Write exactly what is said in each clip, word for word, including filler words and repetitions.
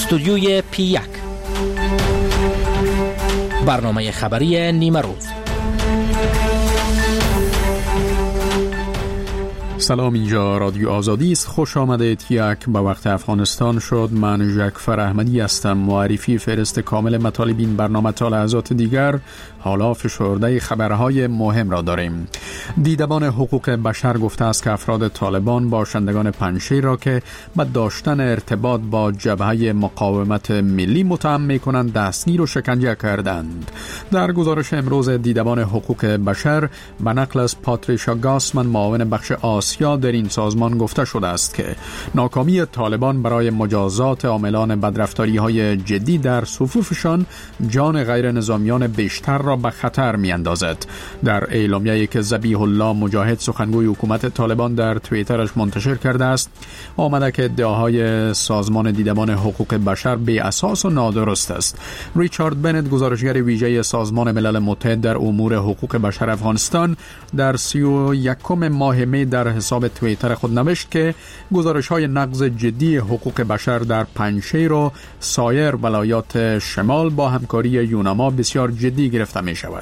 استودیوی پی یک، برنامه خبری نیمه روز. سلام، اینجا رادیو آزادی است. خوش آمدید. یک به وقت افغانستان شد. من ژکفر احمدی هستم. معرفی فهرست کامل مطالب این برنامه تا لحظات دیگر. حالا فشرده خبرهای مهم را داریم. دیدبان حقوق بشر گفته است که افراد طالبان باشندگان پنجشیر را که به داشتن ارتباط با جبهه مقاومت ملی متهم می‌کنند دستگیر و شکنجه کردند. در گزارش امروز دیدبان حقوق بشر به نقل از پاتریشا گاسمن، معاون بخش آسیا در این سازمان، گفته شده است که ناکامی طالبان برای مجازات عاملان بدرفتاری‌های جدی در صفوفشان جان غیر نظامیان بیشتر را به خطر می‌اندازد. در اعلامیه‌ای که ذبیح الله مجاهد، سخنگوی حکومت طالبان، در توییترش منتشر کرده است، آمده که ادعاهای سازمان دیدبان حقوق بشر بی اساس و نادرست است. ریچارد بنت، گزارشگر ویژه سازمان ملل متحد در امور حقوق بشر افغانستان، در سی و یکم ماه می در حساب توییتر خود نوشت که گزارش‌های نقض جدی حقوق بشر در پنجشیر و سایر ولایات شمال با همکاری یوناما بسیار جدی گرفته می شود.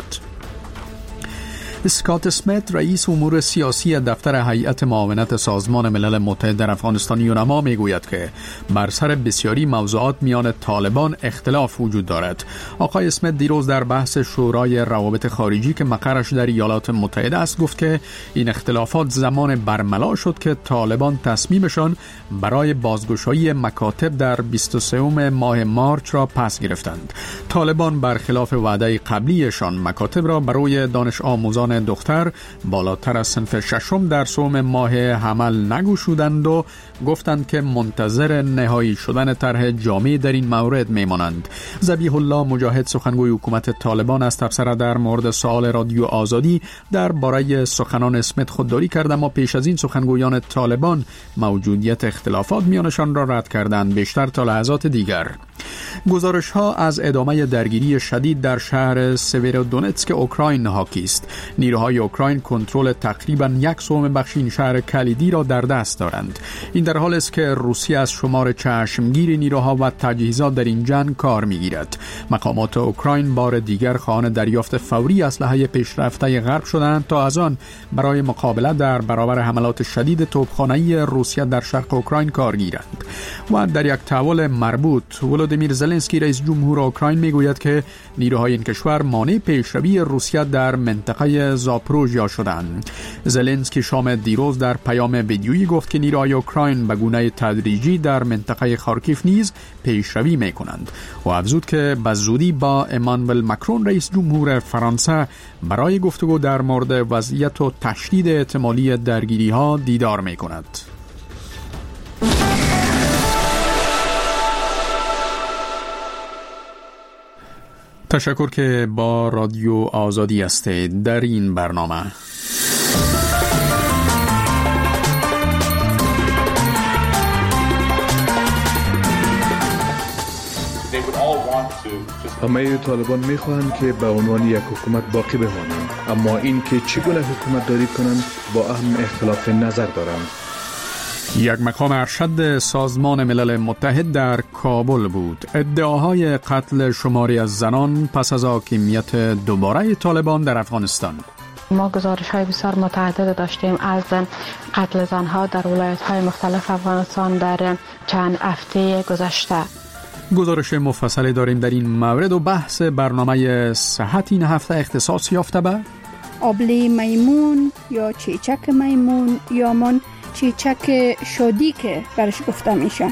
اسکات اسمیت، رئیس امور سیاسی دفتر هیئت معاونت سازمان ملل متحد در افغانستان یوناما، میگوید که بر سر بسیاری موضوعات میان طالبان اختلاف وجود دارد. آقای اسمیت دیروز در بحث شورای روابط خارجی که مقرش در ایالات متحده است گفت که این اختلافات زمان برملا شد که طالبان تصمیمشان برای بازگشایی مکاتب در بیست و سوم ماه مارچ را پس گرفتند. طالبان برخلاف وعده قبلیشان مکاتب را برای دانش آموزان دختر بالاتر از صنف ششم در سوم ماه حمل نگشودند و گفتند که منتظر نهایی شدن طرح جامع در این مورد میمانند. ذبیح الله مجاهد، سخنگوی حکومت طالبان، از تبصره در مورد سوال رادیو آزادی درباره سخنان اسمیت خودداری کرد، اما پیش از این سخنگویان طالبان موجودیت اختلافات میانشان را رد کردند. بیشتر تا لحظات دیگر. گزارش ها از ادامه درگیری شدید در شهر سویرودونتسک اوکراین حاکی است. نیروهای اوکراین کنترل تقریبا یک سوم بخش این شهر کلیدی را در دست دارند. این در حالی است که روسیه از شمار چشمگیر نیروها و تجهیزات در این جنگ کار میگیرد. مقامات اوکراین بار دیگر خواهان دریافت فوری اسلحه پیشرفته غرب شدند تا از آن برای مقابله در برابر حملات شدید توپخانه‌ای روسیه در شرق اوکراین کار گیرند. و در یک تحول مربوط، ولودیمیر زلنسکی، رئیس جمهور اوکراین، میگوید که نیروهای این کشور مانع پیشروی روسیه در منطقه زاپروژیا شدند. زلنسکی شام دیروز در پیام ویدیویی گفت که نیروهای اوکراین به گونه تدریجی در منطقه خارکیف نیز پیشروی میکنند و افزود که به زودی با امانوئل مکرون، رئیس جمهور فرانسه، برای گفتگو در مورد وضعیت و تشدید احتمالی درگیری ها دیدار میکند. تشکر که با رادیو آزادی هستید. در این برنامه همه طالبان میخواهند که به عنوان یک حکومت باقی بمانند، اما این که چگونه حکومت داری کنند با اهم اختلاف نظر دارند. یک مقام ارشد سازمان ملل متحد در کابل بود. ادعاهای قتل شماری از زنان پس از حاکمیت دوباره طالبان در افغانستان. ما گزارش های بسیار متعدد داشتیم از قتل زنها در ولایت های مختلف افغانستان در چند هفته گذشته. گزارش مفصلی داریم در این مورد و بحث برنامه صحت این هفته اختصاص یافته به آبله میمون یا چیچک میمون یا من چیچک شادی که برش گفته میشن.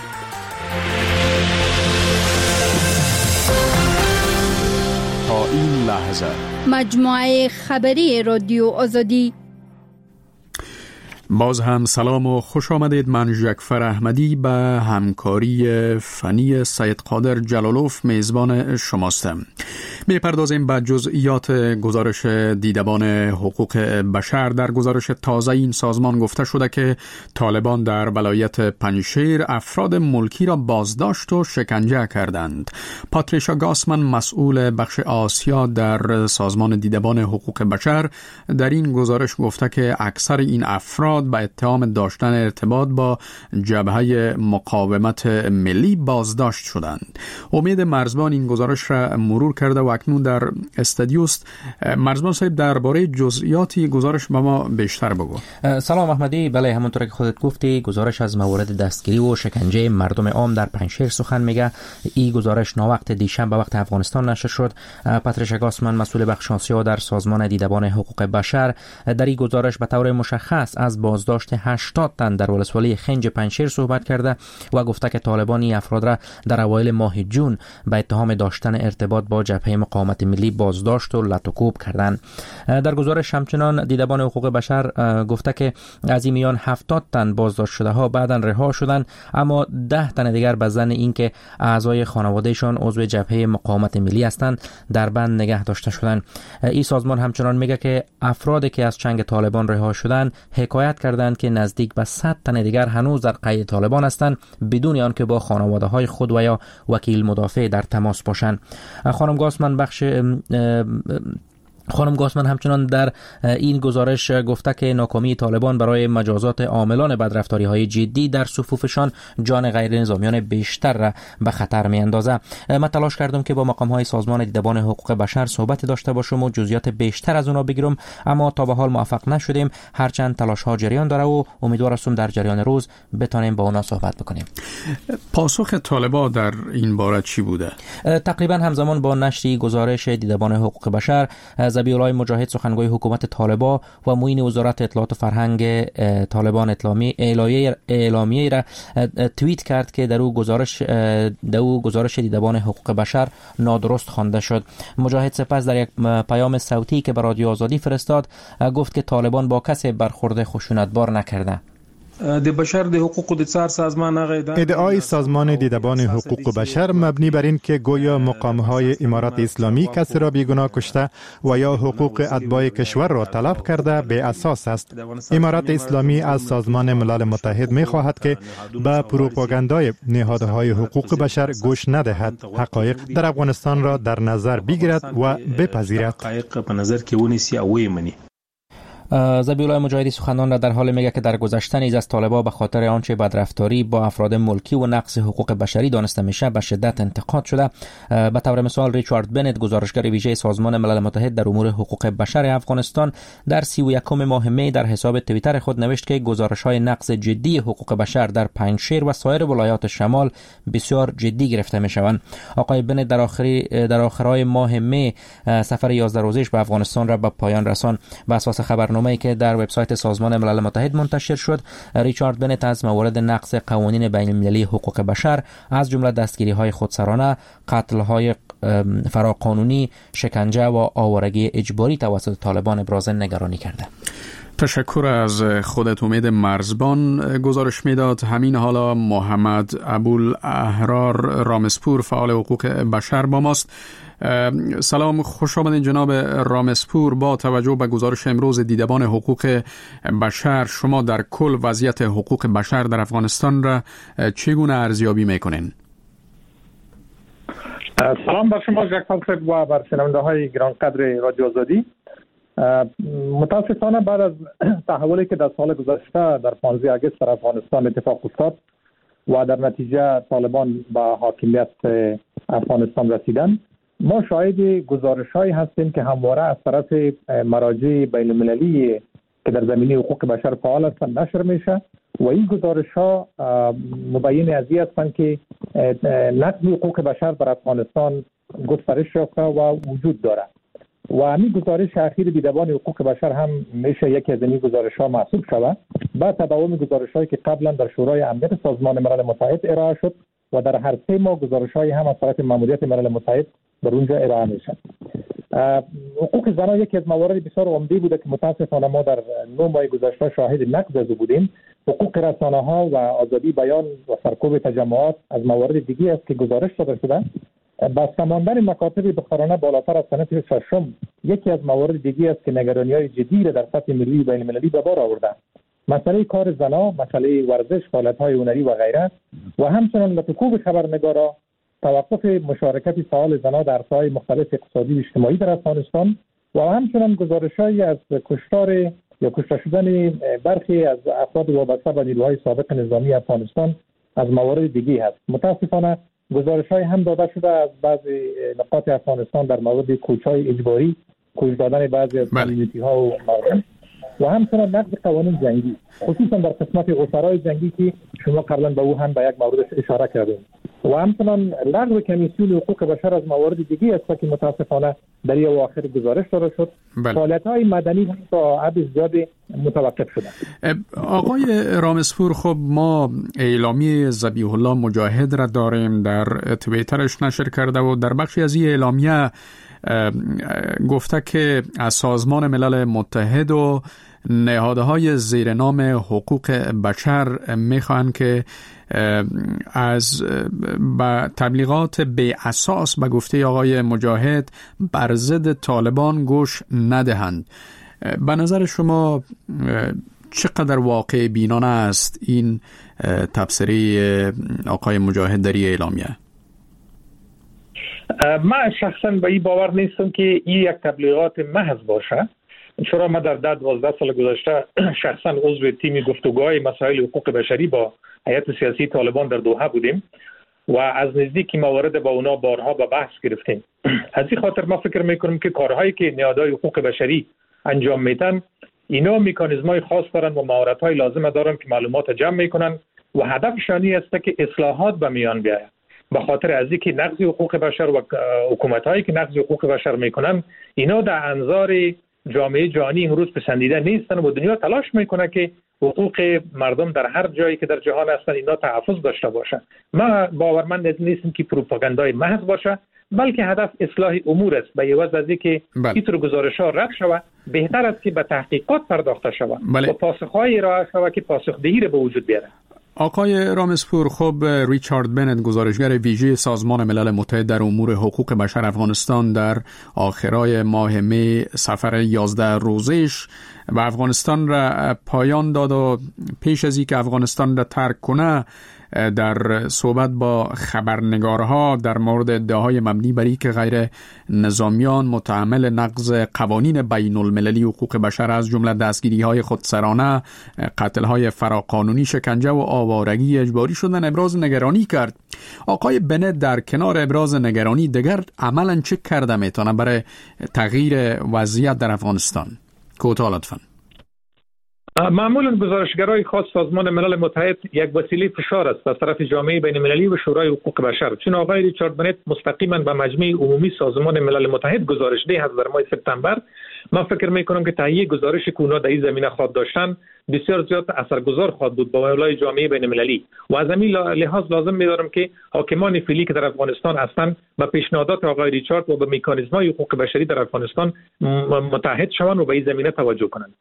تا این لحظه مجموعه خبری رادیو آزادی. باز هم سلام و خوش آمدید. من ژکفر احمدی به همکاری فنی سید قادر جلالوف میزبان شماستم. می‌پردازیم به جزئیات گزارش دیدبان حقوق بشر. در گزارش تازه این سازمان گفته شده که طالبان در ولایت پنجشیر افراد ملکی را بازداشت و شکنجه کردند. پاتریشا گاسمن، مسئول بخش آسیا در سازمان دیدبان حقوق بشر، در این گزارش گفته که اکثر این افراد به اتهام داشتن ارتباط با جبهه مقاومت ملی بازداشت شدند. امید مرزبان این گزارش را مرور کرده و اکنون در استودیوست. مرزبان صاحب، درباره جزئیاتی گزارش به ما بیشتر بگو. سلام احمدی. بله، همونطور که خودت گفتی گزارش از موارد دستگیری و شکنجه مردم عام در پنجشیر سخن میگه. این گزارش ناوقت دیشب به وقت افغانستان نشر شد. پاتریشا گاسمن، مسئول بخش آسیا در سازمان دیدبان حقوق بشر، در این گزارش به طور مشخص از بازداشت هشتاد تن در ولسوالی خنج پنجشیر صحبت کرده و گفته که طالبان این افراد را در اوایل ماه جون به اتهام داشتن ارتباط با جبهه مقاومت ملی بازداشت و لطوکوب کردند. در گزارش همچنان دیدبان حقوق بشر گفته که از این میان هفتاد تن بازداشت شده ها بعداً رها شدند، اما ده تن دیگر به ظن اینکه اعضای خانوادهشان عضو جبهه مقاومت ملی هستند در بند نگه داشته شدند. این سازمان همچنان میگه که افرادی که از چنگ طالبان رها شدند حکایت کردند که نزدیک به صد تن دیگر هنوز در قید طالبان هستند بدون آنکه با خانواده‌های خود و یا وکیل مدافع در تماس باشند. خانم گاسمن بخش خانم گاسمن همچنان در این گزارش گفته که ناکامی طالبان برای مجازات عاملان بدرفتاری های جدی در صفوفشان جان غیر نظامیان بیشتر را به خطر می اندازه. من تلاش کردم که با مقام های سازمان دیدبان حقوق بشر صحبت داشته باشم و جزئیات بیشتر از اونا بگیرم، اما تا به حال موفق نشدیم. هرچند تلاش ها جریان داره و امیدوار هستم در جریان روز بتونیم با اونا صحبت بکنیم. پاسخ طالبان در این باره چی بوده؟ تقریبا همزمان با نشر گزارش دیدبان حقوق بشر، ذبیح‌الله مجاهد، سخنگوی حکومت طالبان و معین وزارت اطلاعات و فرهنگ طالبان اطلامی اعلامیه اعلامیه را توییت کرد که در او گزارش در او گزارش دیدبان حقوق بشر نادرست خوانده شد. مجاهد سپس در یک پیام صوتی که به رادیو آزادی فرستاد گفت که طالبان با کسی برخورد خشونتبار نکرده. ادعای سازمان دیدبان حقوق بشر مبنی بر این که گویا مقام‌های امارات اسلامی کسی را بیگناه کشته و یا حقوق اتباع کشور را طلب کرده به اساس است. امارات اسلامی از سازمان ملل متحد می‌خواهد که به پروپاگاندای نهادهای حقوق بشر گوش ندهد، حقایق در افغانستان را در نظر بگیرد و بپذیرد. ذبیح‌الله مجاهدی سخنان را در حال میگه که در گذشته نیز از طالبان به خاطر آنچه بدرفتاری با افراد ملکی و نقض حقوق بشری دانسته میشه به شدت انتقاد شده. به طور مثال ریچارد بنت، گزارشگر ویژه سازمان ملل متحد در امور حقوق بشر افغانستان، در سی و یکم ماه می در حساب توییتر خود نوشت که گزارش‌های نقض جدی حقوق بشر در پنجشیر و سایر ولایات شمال بسیار جدی گرفته میشوند. آقای بنت در آخری در آخرای ماه می سفر یازده روزه‌اش به افغانستان را به پایان رساند. بر اساس خبرنامه ای که در وبسایت سازمان ملل متحد منتشر شد، ریچارد بنت از موارد نقض قوانین بین المللی حقوق بشر از جمله دستگیری‌های خودسرانه، قتل‌های فراقانونی، شکنجه و آوارگی اجباری توسط طالبان ابراز نگرانی کرده. تشکر از خودت امید مرزبان. گزارش میداد همین حالا محمد ابوالاحرار رامسپور، فعال حقوق بشر با ماست. سلام، خوش آمدین جناب رامسپور. با توجه به گزارش امروز دیدبان حقوق بشر، شما در کل وضعیت حقوق بشر در افغانستان را چگونه ارزیابی میکنین؟ سلام بر شما جکفر صاحب و بر شنونده های گرانقدر رادیو آزادی. متاسفانه بعد از تحولی که در سال گذشته در پانزده آگوست در افغانستان اتفاق افتاد و در نتیجه طالبان به حاکمیت افغانستان رسیدن، ما شاهد گزارش‌هایی هستیم که همواره از طرف مراجع بین المللی که در زمینه حقوق بشر فعال هستند نشر میشه و این گزارش‌ها مبین از این هستند که نقض حقوق بشر در افغانستان گسترش یافته و وجود دارد و همین گزارش اخیر دیدبان حقوق بشر هم میشه یکی از این گزارش‌ها محسوب شود با تداوم گزارش‌هایی که قبلا در شورای امنیت سازمان ملل متحد ارائه شد و در هر سه ماه گزارش‌هایی هم از طرف ماموریت ملل متحد در اونجا ارائه میشن. حقوق زنان یکی از موارد بسیار عمده بوده که متاسفانه ما در نه ماه گذشته شاهد نقض از بودیم. حقوق رسانه‌ها و آزادی بیان و سرکوب تجمعات از موارد دیگه است که گزارش داده شده. بسته ماندن مکاتب بخارانه بالاتر از صنف ششم یکی از موارد دیگه است که نگرانی‌های جدی را در سطح ملی و بین‌المللی به بار آورده. مسئله کار زنان، مسئله ورزش، فعالیت‌های هنری و غیره و همچنین لطفوف خبرنگارا، توقف مشارکت فعال زنان در ساحه‌های مختلف اقتصادی و اجتماعی در افغانستان و همچنین گزارش‌هایی از کشتار یا کشته شدن برخی از افراد وابسته به نیروهای سابق نظامی افغانستان از موارد دیگه هست. متاسفانه گزارش‌های هم داده شده از بعضی نقاط افغانستان در مورد کوچ‌های اجباری، کوچ دادن بعضی از کمیونیتی‌ها و مردم و همچنین نقض قوانین جنگی، خصوصا در قسمت اسرای جنگی که شما قبلا به او هم به یک مورد اشاره کردیم و همچنین لغو کمیسیون حقوق بشر از موارد دیگه است که متاسفانه در این اواخر گزارش داده شد. فعالیت‌های مدنی هم تا حد زیادی متوقف شده. آقای رامسپور، خب ما اعلامیه ذبیح الله مجاهد را داریم، در توییترش نشر کرده و در بخشی از این اعلامیه گفته که از سازمان ملل متحد و نهادهای زیر نام حقوق بشر میخوان که از با تبلیغات بی اساس به گفته آقای مجاهد بر ضد طالبان گوش ندهند. به نظر شما چقدر واقع بینانه است این تبصره آقای مجاهد در اعلامیه؟ من شخصا به این باور نیستم که این یک تبلیغات محض باشه، چرا ما در ده دوازده سال گذشته شخصا عضو تیم گفتگوهای مسائل حقوق بشری با هیئت سیاسی طالبان در دوحه بودیم و از نزدیک موارد با اونا بارها به بحث گرفتیم. از این خاطر ما فکر میکنم که کارهایی که نهادهای حقوق بشری انجام میدن اینا مکانیزم‌های خاص دارن و مهارت‌های لازم دارن که معلومات جمع میکنن و هدفشان است که اصلاحات به میان بیاید. به خاطر از اینکه نقض حقوق بشر و حکومت‌هایی که نقض حقوق بشر میکنن اینا در انظار جامعه جهانی امروز پسندیده نیستن و دنیا تلاش میکنه که حقوق مردم در هر جایی که در جهان هستن اینا تحفظ داشته باشه. ما باورمند نیستیم که پروپاگاندای محض باشه، بلکه هدف اصلاح امور است. به عوض از اینکه اینطور گزارش‌ها رد شود، بهتر است که به تحقیقات پرداخته شود و پاسخ‌های ارائه شود که پاسخدهی را به وجود بیاره. آقای رامسپور، خب ریچارد بنت گزارشگر ویژه سازمان ملل متحد در امور حقوق بشر افغانستان در آخرای ماه می سفر یازده روزش و افغانستان را پایان داد و پیش از اینکه افغانستان را ترک کنه در صحبت با خبرنگارها در مورد ادعاهای مبنی بر اینکه غیر نظامیان متحمل نقض قوانین بین المللی حقوق بشر از جمله دستگیری‌های خودسرانه، قتل‌های فراقانونی، شکنجه و آوارگی اجباری شدن ابراز نگرانی کرد. آقای بنت در کنار ابراز نگرانی دیگر عملاً چه کرده میتونه برای تغییر وضعیت در افغانستان؟ کوتاه لطفاً. معمولا گزارشگرای خاص سازمان ملل متحد یک وسیله فشار است از طرف جامعه بین المللی و شورای حقوق بشر. چون آقای ریچارد بنت مستقیما به مجمع عمومی سازمان ملل متحد گزارش ده از در ماه سپتامبر، من فکر میکنم که تهیه گزارش که اونا در این زمینه خواهد داشتن بسیار زیاد اثرگذار خواهد بود با مولای جامعه بین المللی و از همین لحاظ لازم می‌دارم که حاکمان فعلی که در افغانستان هستند با پیشنهادات آقای ریچارد و با مکانیزم‌های حقوق بشری در افغانستان متحد شوند و به این زمینه توجه کنند.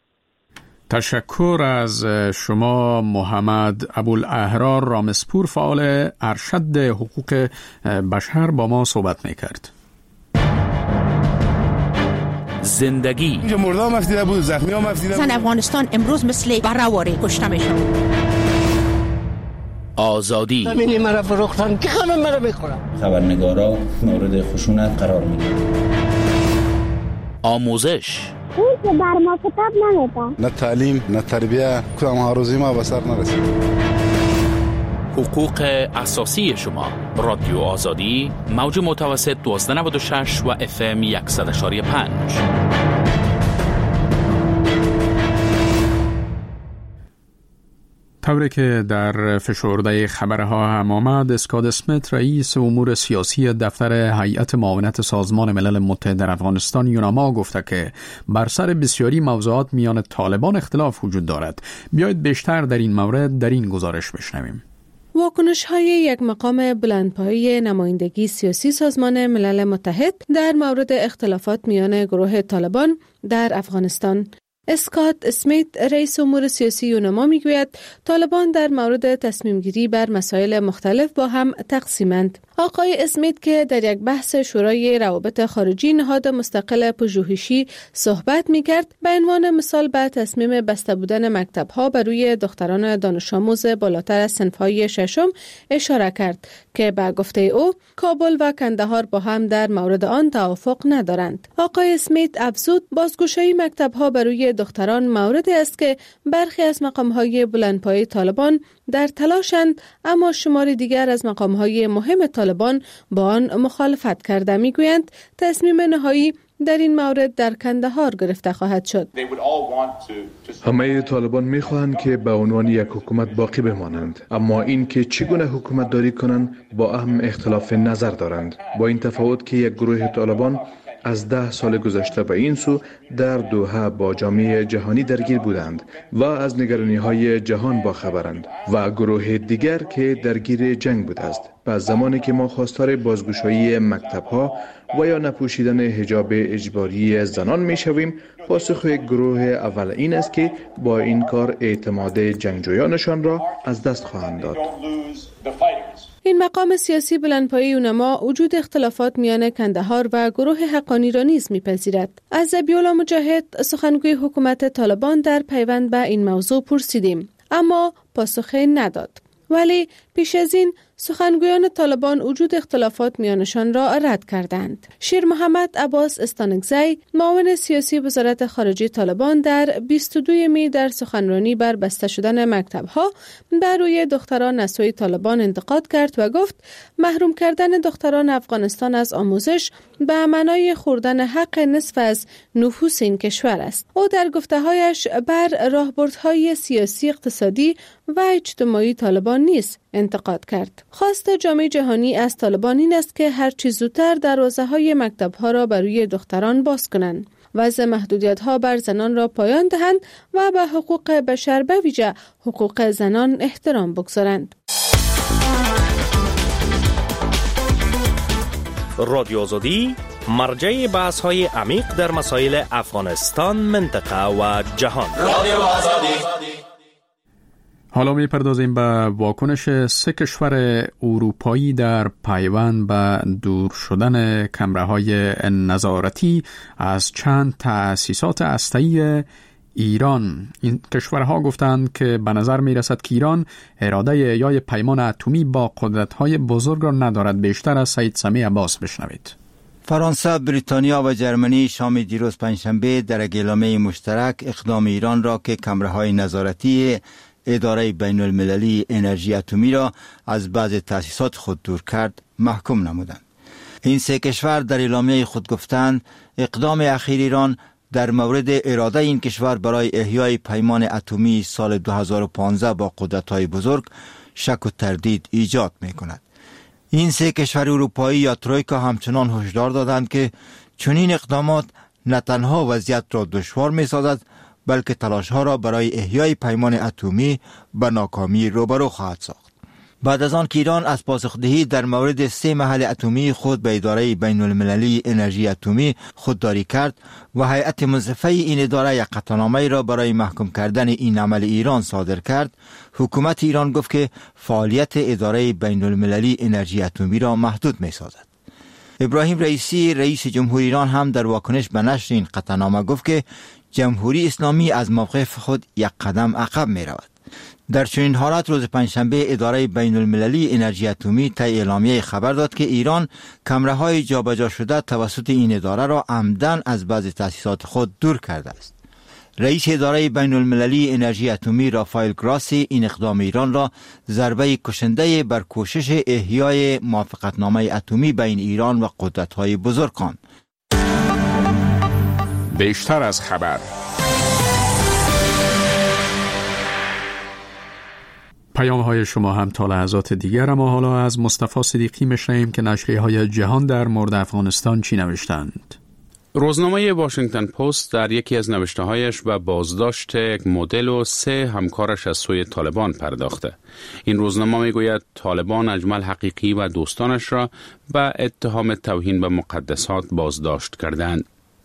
تشکر از شما محمد ابوالاحرار رامسپور، فعال ارشد حقوق بشر با ما صحبت میکرد. زندگی مردم مفیده بود، زخمی ها مفیده بود. زن افغانستان امروز مثل برهواری کشته میشن. آزادی زمینی مرا فروختن که همه مرا میخورن. خبرنگارا مورد خشونت قرار میگیرن. آموزش اون که بر ما کتاب نمیدن، نه تعلیم نه تربیه، کدام هاروزی ما به سر نرسید. حقوق اساسی شما. رادیو آزادی، موج متوسط دوازده نود و شش و اف ام صد و یک و پنج. طوری که در فشرده خبرها هم آمد، اسکات اسمیت رئیس امور سیاسی دفتر هیئت معاونت سازمان ملل متحد در افغانستان یوناما گفته که بر سر بسیاری موضوعات میان طالبان اختلاف وجود دارد. بیایید بیشتر در این مورد در این گزارش بشنویم. واکنش های یک مقام بلندپایه نمایندگی سیاسی سازمان ملل متحد در مورد اختلافات میان گروه طالبان در افغانستان اسکات اسمیت رئیس امور سیاسی یونما میگوید طالبان در مورد تصمیم گیری بر مسائل مختلف با هم تقسیمند. آقای اسمیت که در یک بحث شورای روابط خارجی نهاد مستقل پژوهشی صحبت میکرد، به عنوان مثال به تصمیم بسته بودن مکتب‌ها بر روی دختران دانش آموز بالاتر از صنف‌های ششم اشاره کرد که به گفته او کابل و کندهار با هم در مورد آن توافق ندارند. آقای اسمیت افزود بازگشایی مکتب‌ها بر روی دختران موردی است که برخی از مقام‌های بلندپایه طالبان در تلاشند، اما شماری دیگر از مقام‌های مهم طالبان با آن مخالفت کرده. میگویند تصمیم نهایی در این مورد در کندهار گرفته خواهد شد. همه طالبان میخواهند که به عنوان یک حکومت باقی بمانند، اما این که چگونه حکومت داری کنند با اهم اختلاف نظر دارند. با این تفاوت که یک گروه طالبان از ده سال گذشته به این سو در دوحه با جامعه جهانی درگیر بودند و از نگرانی‌های جهان باخبرند و گروه دیگر که درگیر جنگ بوده است. پس زمانی که ما خواستار بازگشایی مکتب‌ها و یا نپوشیدن حجاب اجباری زنان می‌شویم، پاسخ یک گروه اول این است که با این کار اعتماد جنگجویانشان را از دست خواهند داد. این مقام سیاسی بلندپایه یونما وجود اختلافات میان کندهار و گروه حقانی را نیز میپذیرد. از ذبیح‌الله مجاهد سخنگوی حکومت طالبان در پیوند به این موضوع پرسیدیم، اما پاسخی نداد. ولی پیش از این سخنگویان طالبان وجود اختلافات میانشان را رد کردند. شیر محمد عباس استانکزی، معاون سیاسی وزارت خارجه طالبان، در بیست و دوم می در سخنرانی بر بسته شدن مکتب‌ها بر روی دختران از سوی طالبان انتقاد کرد و گفت محروم کردن دختران افغانستان از آموزش به معنای خوردن حق نصف از نفوس این کشور است. او در گفته‌هایش بر راهبردهای سیاسی، اقتصادی و اجتماعی طالبان نیز انتقاد کرد. خواست جامعه جهانی از طالبان این است که هر چیز زودتر دروازه‌های مکتب‌ها را بر روی دختران باز کنند، وضع محدودیت‌ها بر زنان را پایان دهند و به حقوق بشر به ویژه حقوق زنان احترام بگذارند. رادیو آزادی مرجع بحث‌های عمیق در مسائل افغانستان، منطقه و جهان. رادیو آزادی. حالا میپردازیم به واکنش سه کشور اروپایی در پیوند به دور شدن کمره‌های نظارتی از چند تأسیسات هسته‌ای ایران. این کشورها گفتند که به نظر میرسد که ایران اراده احیای پیمان اتمی با قدرت‌های بزرگ را ندارد. بیشتر از سید سمیع عباس بشنوید. فرانسه، بریتانیا و جرمنی شام دیروز پنجشنبه در یک اعلامیه مشترک اقدام ایران را که کمره‌های نظارتی اداره بین المللی انرژی اتمی را از بعض تأسیسات خود دور کرد محکوم نمودند. این سه کشور در اعلامیه خود گفتند اقدام اخیر ایران در مورد اراده این کشور برای احیای پیمان اتمی سال دو هزار و پانزده با قدرت‌های بزرگ شک و تردید ایجاد می‌کند. این سه کشور اروپایی یا ترویکا همچنان هشدار دادند که چنین اقدامات نه تنها وضعیت را دشوار می‌سازد، بلکه تلاش‌ها را برای احیای پیمان اتمی به ناکامی روبرو خواهد ساخت. بعد از آن که ایران از پاسخدهی در مورد سه محل اتمی خود به اداره بین المللی انرژی اتمی خودداری کرد و هیئت منصفه این اداره یک قطعنامه را برای محکوم کردن این عمل ایران صادر کرد، حکومت ایران گفت که فعالیت اداره بین المللی انرژی اتمی را محدود می سازد. ابراهیم رئیسی، رئیس جمهوری ایران، هم در واکنش به نشر این قطعنامه گفت که جمهوری اسلامی از موقف خود یک قدم عقب می رود. در چنین حالت روز پنجشنبه اداره بین المللی انرژی اتمی طی اعلامیه خبر داد که ایران کمره‌های جابجا شده توسط این اداره را عمدن از بعض تأسیسات خود دور کرده است. رئیس اداره بین المللی انرژی اتمی رافائل گراسی این اقدام ایران را ضربه کشنده بر کوشش احیای موافقتنامه اتمی بین ایران و قدرت‌های بزرگ خواند. بیشتر از خبر. پیام های شما هم تا لحظات دیگر، اما حالا از مصطفی صدیقی میشنویم که نشریه های جهان در مورد افغانستان چی نوشتند. روزنامه واشنگتن پست در یکی از نوشته‌هایش به بازداشت یک مدل و سه همکارش از سوی طالبان پرداخته. این روزنامه میگوید طالبان اجمل حقیقی و دوستانش را به اتهام توهین به مقدسات بازداشت کردند.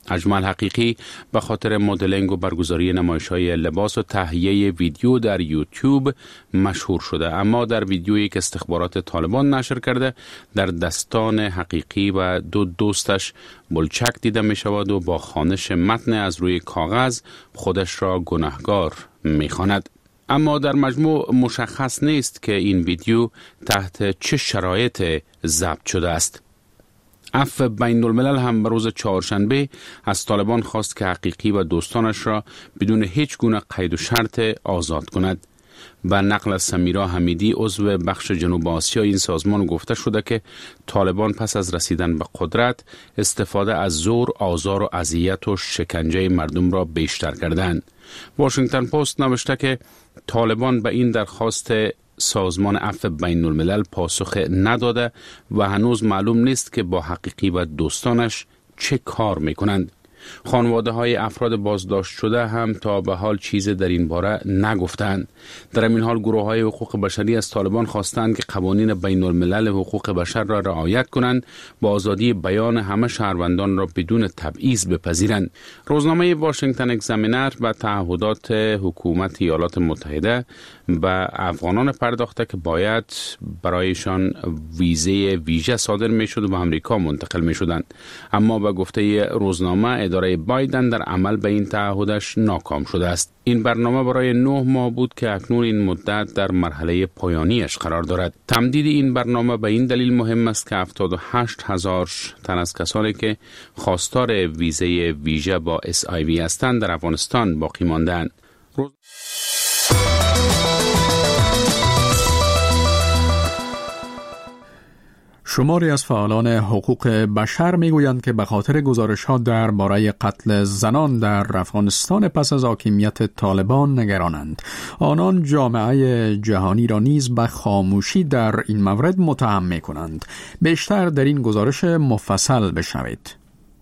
اجمل حقیقی به خاطر مدلینگ و برگزاری نمایش‌های لباس و تهیه ویدیو در یوتیوب مشهور شده، اما در ویدیویی که استخبارات طالبان نشر کرده در دستان حقیقی و دو دوستش بلچک دیده می شود و با خوانش متن از روی کاغذ خودش را گناهکار می خواند. اما در مجموع مشخص نیست که این ویدیو تحت چه شرایط ضبط شده است. عفو بین الملل هم به روز چهارشنبه از طالبان خواست که حقیقی و دوستانش را بدون هیچ گونه قید و شرط آزاد کند. به نقل از سمیرا حمیدی عضو بخش جنوب آسیا این سازمان گفته شده که طالبان پس از رسیدن به قدرت استفاده از زور، آزار و اذیت و شکنجه مردم را بیشتر کردند. واشنگتن پست نوشته که طالبان به این درخواست سازمان عفو بین الملل پاسخ نداده و هنوز معلوم نیست که با حقیقی و دوستانش چه کار میکنند. خانواده های افراد بازداشت شده هم تا به حال چیز در این باره نگفتند. در این حال گروه های حقوق بشری از طالبان خواستند که قوانین بین الملل حقوق بشر را رعایت کنند، با آزادی بیان همه شهروندان را بدون تبعیض بپذیرند. روزنامه واشنگتن اگزامینر و تعهدات حکومت ایالات متحده به افغانان پرداخته که باید برایشان ویزه ویژه صادر می شد و به امریکا منتقل می شدند، اما به گفته روزنامه اداره بایدن در عمل به این تعهدش ناکام شده است. این برنامه برای نه ماه بود که اکنون این مدت در مرحله پایانیش قرار دارد. تمدید این برنامه به این دلیل مهم است که هفتاد و هشت هزار تن از کسانی که خواستار ویزه ویژه با اس آی وی هستند در افغانستان باقی ماندند. روز... شماری از فعالان حقوق بشر میگویند که به خاطر گزارش‌ها درباره قتل زنان در افغانستان پس از حاکمیت طالبان نگرانند. آنان جامعه جهانی را نیز به خاموشی در این مورد متهم می‌کنند. بیشتر در این گزارش مفصل بشنوید.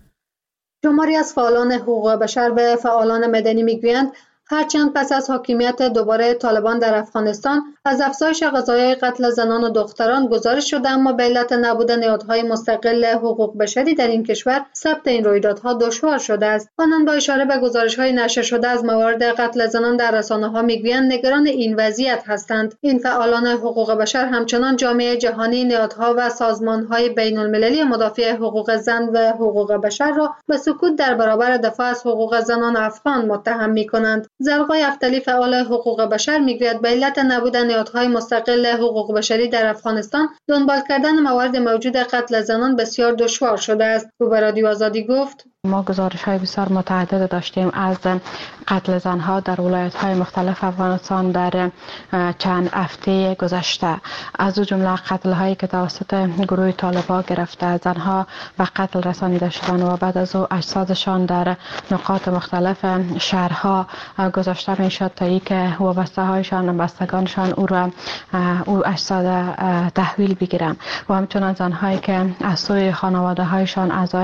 شماری از فعالان حقوق بشر و فعالان مدنی میگویند هرچند پس از حاکمیت دوباره طالبان در افغانستان از افزایش قضایای قتل زنان و دختران گزارش شده، اما به علت نبود نهادهای مستقل حقوق بشری در این کشور ثبت این رویدادها دشوار شده است. آنان با اشاره به گزارش‌های نشر شده از موارد قتل زنان در رسانه‌ها میگویند نگران این وضعیت هستند. این فعالان حقوق بشر همچنان جامعه جهانی، نهادها و سازمان‌های بین‌المللی مدافع حقوق زن و حقوق بشر را به سکوت در برابر دفاع از حقوق زنان افغان متهم می‌کنند. زرقای افتلی فعال حقوق بشر میگوید به علت نبود نهادهای مستقل حقوق بشری در افغانستان دنبال کردن موارد موجود قتل زنان بسیار دشوار شده است. او به رادیو آزادی گفت: ما گزارش‌های بسیار متعدد داشتیم از قتل زنها در ولایت‌های مختلف افغانستان در چند هفته گذشته، از او جمله قتل‌هایی که توسط گروه طالبان گرفته زنها به قتل رسانیده شدند و بعد از او اجسادشان در نقاط مختلف شهرها گذاشته می‌شد تا اینکه وابسته‌هایشان بستگانشان او را او اجساد تحویل بگیرند و همچنین زنهایی که از سوی خانواده‌هایشان اعضای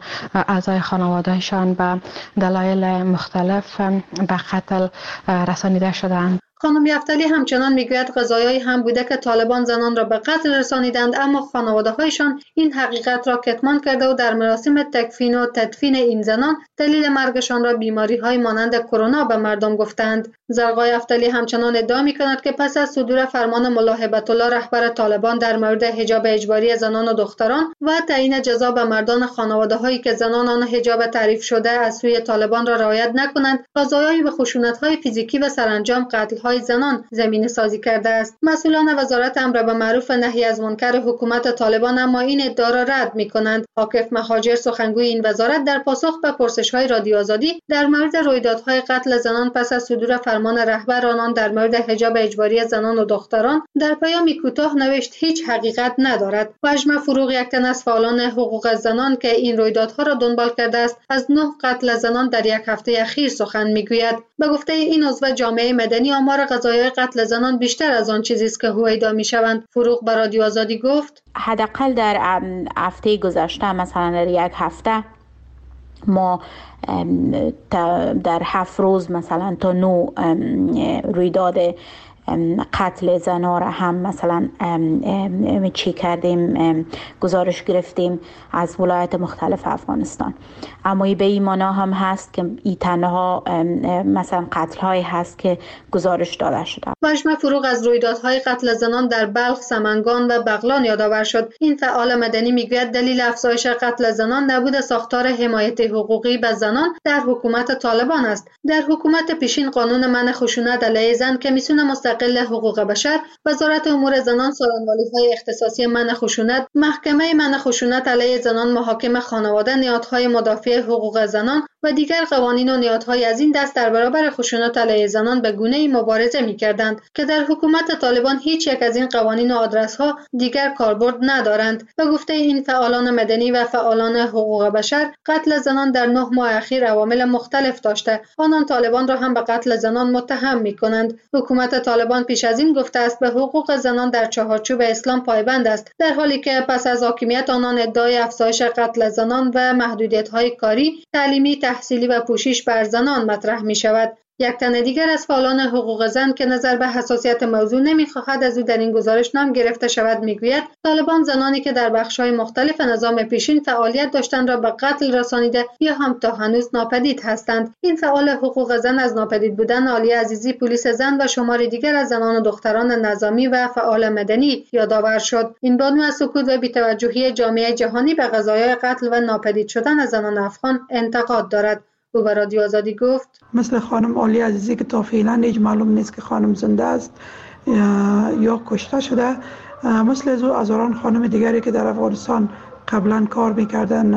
اعضای خانواده‌شان به دلایل مختلف به قتل رسانیده شدند. خانم یفتلی همچنان میگوید قضایایی هم بوده که طالبان زنان را به قتل رسانیدند، اما خانواده‌هایشان این حقیقت را کتمان کرده و در مراسم تکفین و تدفین این زنان دلیل مرگشان را بیماری‌های مانند کرونا به مردم گفتند. زرقای یفتلی همچنان ادعا می‌کند که پس از صدور فرمان ملا هیبت الله رهبر طالبان در مورد حجاب اجباری زنان و دختران و تعیین جزا به مردان خانواده‌هایی که زنان آن حجاب تعریف شده از سوی طالبان را رعایت نکنند، قضایایی به خشونت‌های فیزیکی و سرانجام قتل‌های زنان زمینه سازی کرده است. مسئولان وزارت امر به معروف نهی از منکر حکومت طالبان اما این ادعا را رد می‌کنند. عاکف مهاجر سخنگوی این وزارت در پاسخ به پرسش‌های رادیو آزادی در مورد رویدادهای قتل زنان پس از صدور فرمان رهبر آنان در مورد حجاب اجباری زنان و دختران در پیامی کوتاه نوشت هیچ حقیقت ندارد. واژم فروغ، یک تن از فعالان حقوق زنان که این رویدادها را دنبال کرده است، از نه قتل زنان در یک هفته اخیر سخن می‌گوید. به گفته این عضو جامعه مدنی آمار قضایای قتل زنان بیشتر از آن چیزی است که هویدا می‌شوند. فروغ به رادیو آزادی گفت: حداقل در هفته گذشته، مثلا در یک هفته ما در هفت روز مثلا تا نو رویداد قتل زنها را هم مثلا چی کردیم، گزارش گرفتیم از ولایت مختلف افغانستان. اما به این معنا هم هست که این تنها مثلا قتل های هست که گزارش داده شده. مجمع فروغ از رویدادهای قتل زنان در بلخ، سمنگان و بغلان یادآور شد. این فعال مدنی میگوید دلیل افزایش قتل زنان نبود ساختار حمایت حقوقی به زنان در حکومت طالبان است. در حکومت پیشین قانون منع خشونت علیه زن کمیسیون مستقل حقوق بشر، وزارت امور زنان، سارنوالی‌های اختصاصی منع خشونت، محکمه منع خشونت علیه زنان، محاکم خانواده، نهادهای مدافع حقوق زنان و دیگر قوانین و نهادهای از این دست در برابر خشونت علیه زنان به گونه‌ای مبارزه می‌کردند که در حکومت طالبان هیچ یک از این قوانین و آدرس‌ها دیگر کاربرد ندارند. به گفته این فعالان مدنی و فعالان حقوق بشر، قتل زنان در نه ماه اخیر عوامل مختلف داشته. آنان طالبان را هم به قتل زنان متهم می‌کنند. حکومت طالبان پیش از این گفته است به حقوق زنان در چهارچوب اسلام پایبند است، در حالی که پس از حاکمیت آنان ادعای افزایش قتل زنان و محدودیت‌های کاری، تعلیمی، تحصیلی و پوشش بر زنان مطرح می‌شود. یک تن دیگر از فعالان حقوق زن که نظر به حساسیت موضوع نمی‌خواهد از او در این گزارش نام گرفته شود میگوید طالبان زنانی که در بخش‌های مختلف نظام پیشین فعالیت داشتند را به قتل رسانیده یا هم تا هنوز ناپدید هستند. این فعال حقوق زن از ناپدید بودن عالیه عزیزی پلیس زن و شماری دیگر از زنان و دختران نظامی و فعال مدنی یادآور شد. این بانو از سکوت و بی‌توجهی جامعه جهانی به قضایای قتل و ناپدید شدن زنان افغان انتقاد دارد. او به رادیو آزادی گفت مثل خانم عالیه عزیزی که تا فعلا هیچ معلوم نیست که خانم زنده است یا, یا کشته شده، مثل از هزاران خانم دیگری که در افغانستان قبلا کار میکردن،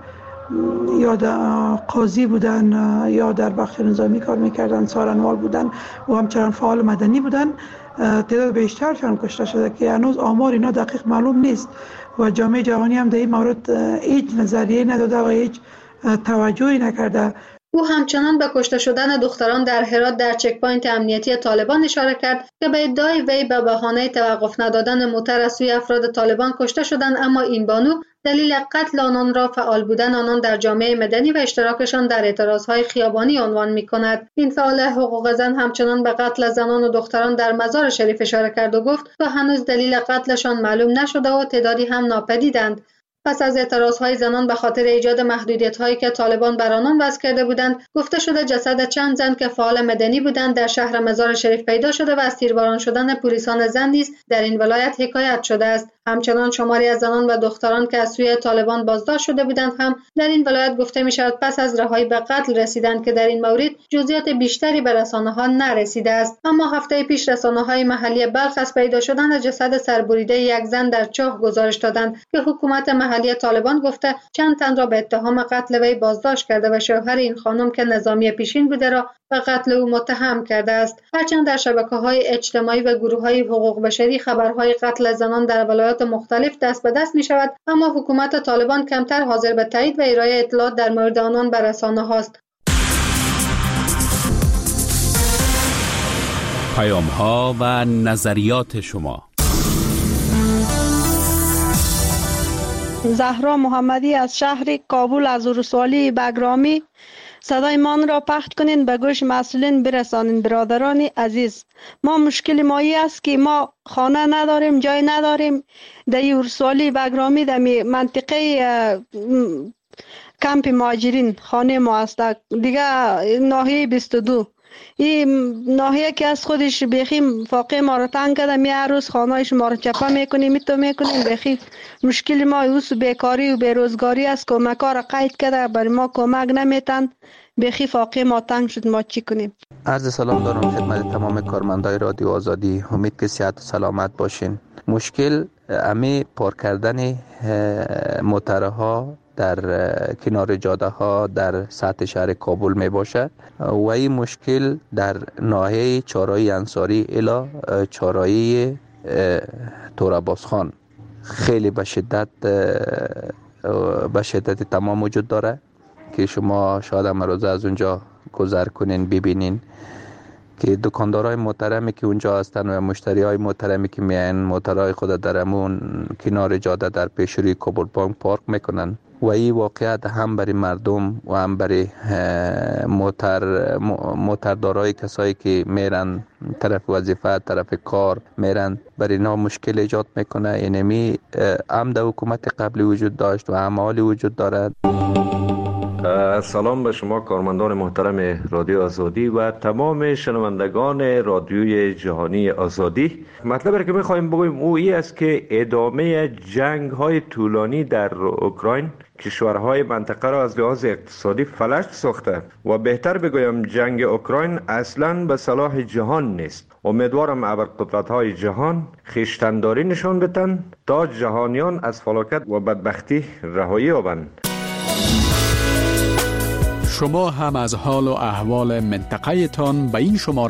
یا قاضی بودن یا در بخش نظامی کار میکردن، سارنوال بودن و همچنان فعال مدنی بودن، تعداد بیشترشان کشته شده که هنوز آمار اینا دقیق معلوم نیست و جامعه جهانی هم در این مورد هیچ نظریه نداده و هیچ توجهی نکرده. او همچنان به کشته شدن دختران در هرات در چک پوینت امنیتی طالبان اشاره کرد که به ادعای وی به بهانه توقف ندادن موتر از سوی افراد طالبان کشته شدند، اما این بانو دلیل قتل آنان را فعال بودن آنان در جامعه مدنی و اشتراکشان در اعتراضهای خیابانی عنوان می‌کند. این فعال حقوق زن همچنان به قتل زنان و دختران در مزار شریف اشاره کرد و گفت تا هنوز دلیل قتلشان معلوم نشده و تعدادی هم ناپدیدند. پس از اعتراضهای زنان به خاطر ایجاد محدودیت‌هایی که طالبان بر آنان وضع کرده بودند، گفته شده جسد چند زن که فعال مدنی بودند در شهر مزار شریف پیدا شده و از تیرباران شدن پلیسان زن نیز در این ولایت حکایت شده است. همچنان شماری از زنان و دختران که از سوی طالبان بازداشت شده بودند هم در این ولایت گفته می‌شود پس از رهایی به قتل رسیدند که در این مورد جزئیات بیشتری به رسانه‌ها نرسیده است. اما هفته پیش رسانه‌های محلی بلخ از پیدا شدن جسد سربریده یک زن در چاه گزارش دادند که حکومت محلی طالبان گفته چند تن را به اتهام قتل وی بازداشت کرده و شوهر این خانم که نظامی پیشین بوده را به قتل او متهم کرده است. هرچند در شبکه‌های اجتماعی و گروه‌های حقوق بشری خبرهای قتل زنان در ولایات مختلف دست به دست می‌شود، اما حکومت طالبان کمتر حاضر به تایید و ارائه اطلاعات در مورد آنان به رسانه‌هاست. پیام‌ها و نظریات شما. زهرا محمدی از شهر کابل از ولسوالی بگرامی، صدای من را پخش کنین به گوش مسئولین برسانین. برادران عزیز، ما مشکل مایی است که ما خانه نداریم، جای نداریم. در ولسوالی بگرامی در منطقه کمپ مهاجرین خانه ما است، دیگه ناحیه بیست و دو. این ناحیه که از خودش بخیم فاقه ما را تنگ کرده، می هر روز خانه‌اش ما را چپه میکنیم، می تو میکنیم. بخیم مشکل ما اوس بیکاری و بیروزگاری است. کمک‌ها را قید کرده، برای ما کمک نمیتن. بخی فاقه ما تنگ شد، ما چی کنیم؟ عرض سلام دارم خدمت تمام کارمندای رادیو آزادی. امید که صحت و سلامت باشین. مشکل امی پارک کردن موترها در کنار جاده ها در سطح شهر کابل می باشد و این مشکل در ناحیه چهارراه انصاری الی چهارراه تورابازخان خیلی به شدت به شدت تمام وجود داره که شما شاید امروز از اونجا گذر کنین ببینین که دکاندارای محترمی که اونجا هستن و مشتریای محترمی که میان موترهای خود در همون کنار جاده در پیش روی کابلبانک پارک میکنن و این واقعیت هم برای مردم و هم برای موتر موتردارای کسایی که میرن طرف وظیفه طرف کار میرن برای اینا مشکل ایجاد میکنه. اینمی هم در حکومت قبلی وجود داشت و هم حالی وجود دارد. سلام به شما کارمندان محترم رادیو آزادی و تمام شنوندگان رادیوی جهانی آزادی. مطلبی که میخوایم بگویم او ای است که ادامه جنگ های طولانی در اوکراین کشورهای منطقه را از لحاظ اقتصادی فلج ساخته و بهتر بگویم جنگ اوکراین اصلاً به صلاح جهان نیست. امیدوارم ابرقدرت‌های جهان خویشتن‌داری نشان بدن تا جهانیان از فلاکت و بدبختی رهایی یابند. شما هم از حال و احوال منطقه تان به این شماره